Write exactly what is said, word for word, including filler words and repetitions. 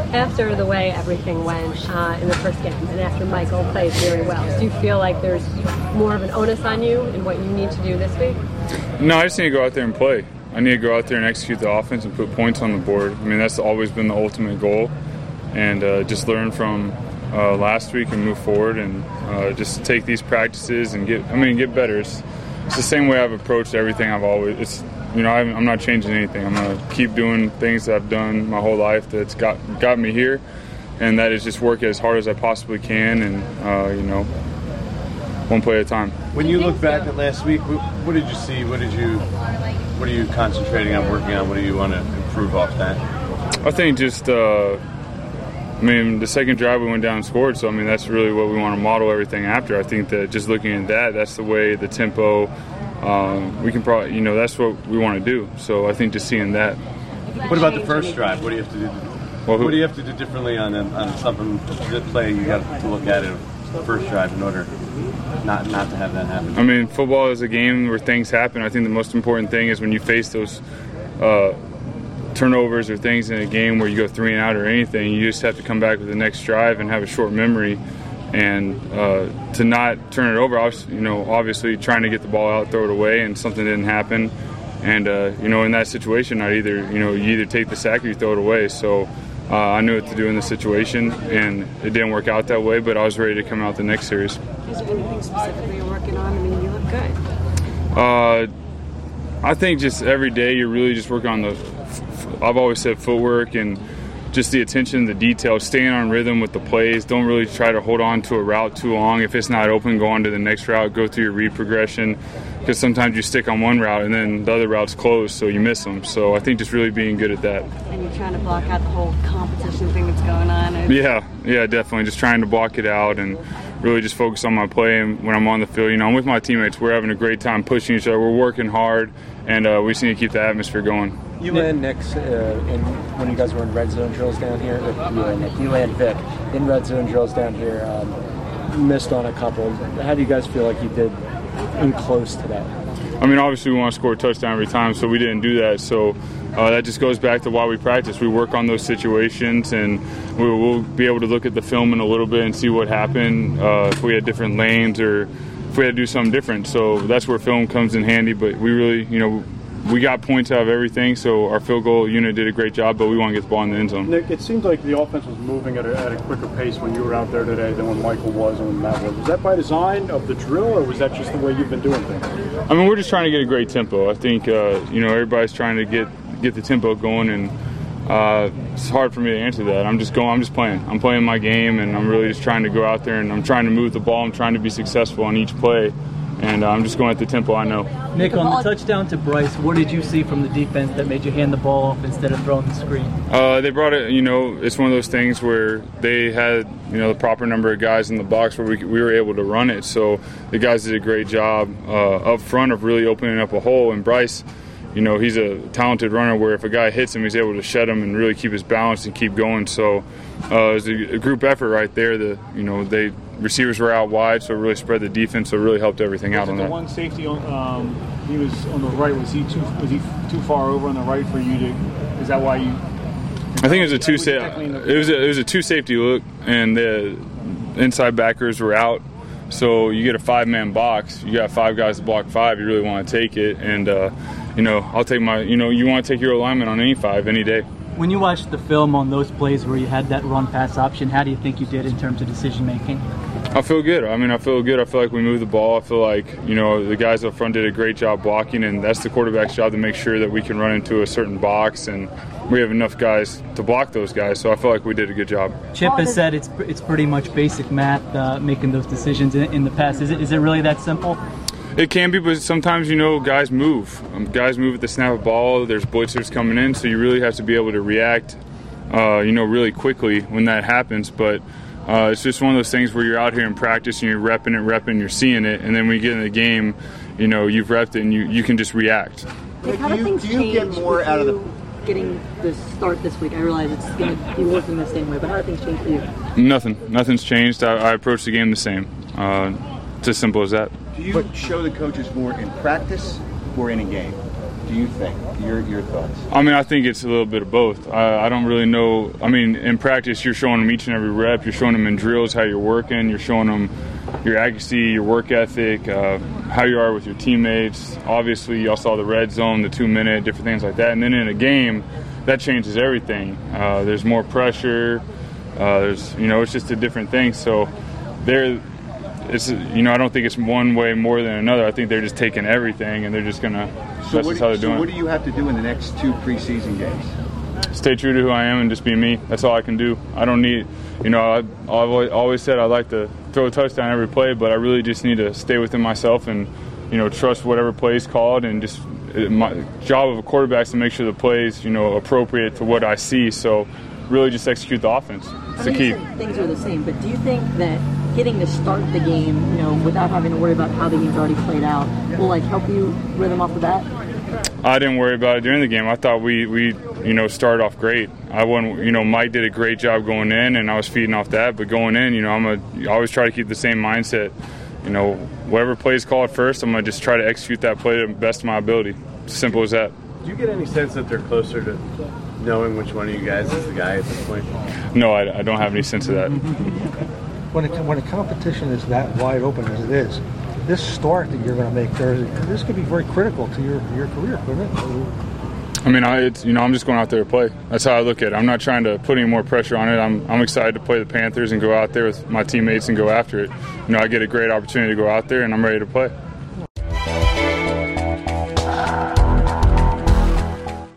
After the way everything went uh, in the first game, and after Michael played very well, do you feel like there's more of an onus on you in what you need to do this week? No, I just need to go out there and play. I need to go out there and execute the offense and put points on the board. I mean, that's always been the ultimate goal, and uh, just learn from uh, last week and move forward, and uh, just take these practices and get. I mean, get better. It's, it's the same way I've approached everything. I've always. It's you know, I'm, I'm not changing anything. I'm gonna keep doing things that I've done my whole life that's got got me here, and that is just work as hard as I possibly can, and uh, you know, one play at a time. When you look back at last week, what, what did you see? What did you? What are you concentrating on, working on? What do you want to improve off that? I think just. Uh, I mean, the second drive we went down and scored, so I mean that's really what we want to model everything after. I think that just looking at that, that's the way the tempo. Um, we can probably, you know, that's what we want to do. So I think just seeing that. What about the first drive? What do you have to do? Well, who, what do you have to do differently on on something that play you got to look at it the first drive in order not not to have that happen? I mean, football is a game where things happen. I think the most important thing is when you face those uh, turnovers or things in a game where you go three and out or anything, you just have to come back with the next drive and have a short memory. And uh, to not turn it over, I was, you know, obviously trying to get the ball out, throw it away, and something didn't happen. And uh, you know, in that situation, I either, you know, you either take the sack or you throw it away. So uh, I knew what to do in the situation, and it didn't work out that way. But I was ready to come out the next series. Is there anything specifically you're working on? I mean, you look good. Uh, I think just every day you're really just working on the. I've always said footwork and. Just the attention to detail, staying on rhythm with the plays. Don't really try to hold on to a route too long. If it's not open, go on to the next route, go through your read progression, because sometimes you stick on one route and then the other route's closed, so you miss them. So I think just really being good at that. And you're trying to block out the whole competition thing that's going on. It's- yeah, yeah, definitely. Just trying to block it out and really just focus on my play. And when I'm on the field, you know, I'm with my teammates. We're having a great time pushing each other. We're working hard, and uh, we just need to keep the atmosphere going. You and Nick, uh, in, when you guys were in red zone drills down here, you and Nick, you and Vic, in red zone drills down here, um, missed on a couple. How do you guys feel like you did in close to that? I mean, obviously we want to score a touchdown every time, so we didn't do that. So uh, that just goes back to why we practice. We work on those situations, and we'll, we'll be able to look at the film in a little bit and see what happened, uh, if we had different lanes or if we had to do something different. So that's where film comes in handy, but we really, you know, we got points out of everything, so our field goal unit did a great job, but we want to get the ball in the end zone. Nick, it seems like the offense was moving at a, at a quicker pace when you were out there today than when Michael was and when Matt was. Was that by design of the drill, or was that just the way you've been doing things? I mean, we're just trying to get a great tempo. I think, uh, you know, everybody's trying to get get the tempo going, and uh, it's hard for me to answer that. I'm just going, I'm just playing. I'm playing my game, and I'm really just trying to go out there, and I'm trying to move the ball. I'm trying to be successful on each play. And uh, I'm just going at the tempo I know. Nick, on the touchdown to Bryce, what did you see from the defense that made you hand the ball off instead of throwing the screen? Uh, they brought it, you know, it's one of those things where they had, you know, the proper number of guys in the box where we, we were able to run it. So the guys did a great job uh, up front of really opening up a hole. And Bryce, you know, he's a talented runner where if a guy hits him, he's able to shed him and really keep his balance and keep going. So uh, it was a, a group effort right there. The, you know, they receivers were out wide, so it really spread the defense, so it really helped everything out on that. The one safety, um, he was on the right. Was he too? Was he too far over on the right for you to? Is that why you? I think it was a two safety. It was a, it was a two safety look, and the inside backers were out. So you get a five man box. You got five guys to block five. You really want to take it, and uh, you know, I'll take my. You know, you want to take your alignment on any five any day. When you watched the film on those plays where you had that run-pass option, how do you think you did in terms of decision-making? I feel good. I mean, I feel good. I feel like we moved the ball. I feel like, you know, the guys up front did a great job blocking, and that's the quarterback's job to make sure that we can run into a certain box, and we have enough guys to block those guys, so I feel like we did a good job. Chip has said it's it's pretty much basic math, uh, making those decisions in, in the past. Is it is it really that simple? It can be, but sometimes, you know, guys move. Um, guys move at the snap of the ball. There's blitzers coming in, so you really have to be able to react, uh, you know, really quickly when that happens. But uh, it's just one of those things where you're out here in practice and you're repping it, repping, you're seeing it, and then when you get in the game, you know, you've repped it and you, you can just react. Like, how do, you, things do you get more out of the getting the start this week? I realize it's going to be working the same way, but how do things change for you? Nothing. Nothing's changed. I, I approach the game the same. Uh, it's as simple as that. Do you show the coaches more in practice or in a game? do you think? Your your thoughts? I mean, I think it's a little bit of both. I, I don't really know. I mean, in practice, you're showing them each and every rep. You're showing them in drills how you're working. You're showing them your accuracy, your work ethic, uh, how you are with your teammates. Obviously, y'all saw the red zone, the two-minute, different things like that. And then in a game, that changes everything. Uh, there's more pressure. Uh, there's, you know, it's just a different thing. So there, it's, you know, I don't think it's one way more than another. I think they're just taking everything and they're just gonna. So that's what, just how they're so doing. what do you have to do in the next two preseason games? Stay true to who I am and just be me. That's all I can do. I don't need, you know, I, I've always said I like to throw a touchdown every play, but I really just need to stay within myself and, you know, trust whatever play is called, and just my job of a quarterback is to make sure the play is, you know, appropriate to what I see. So really just execute the offense. It's the key. Things are the same, but do you think that getting to start the game, you know, without having to worry about how the game's already played out, will like help you rhythm off the bat? I didn't worry about it during the game. I thought we, we you know, started off great. I wasn't, you know, Mike did a great job going in, and I was feeding off that. But going in, you know, I'm a, I always try to keep the same mindset. You know, whatever play is called first, I'm going to just try to execute that play to the best of my ability. Simple as that. Do you get any sense that they're closer to knowing which one of you guys is the guy at this point? No, I, I don't have any sense of that. When, it, when a competition is that wide open as it is, this start that you're going to make Thursday, this could be very critical to your, your career, couldn't it? I mean, I, it's, you know, I'm just going out there to play. That's how I look at it. I'm not trying to put any more pressure on it. I'm, I'm excited to play the Panthers and go out there with my teammates and go after it. You know, I get a great opportunity to go out there, and I'm ready to play.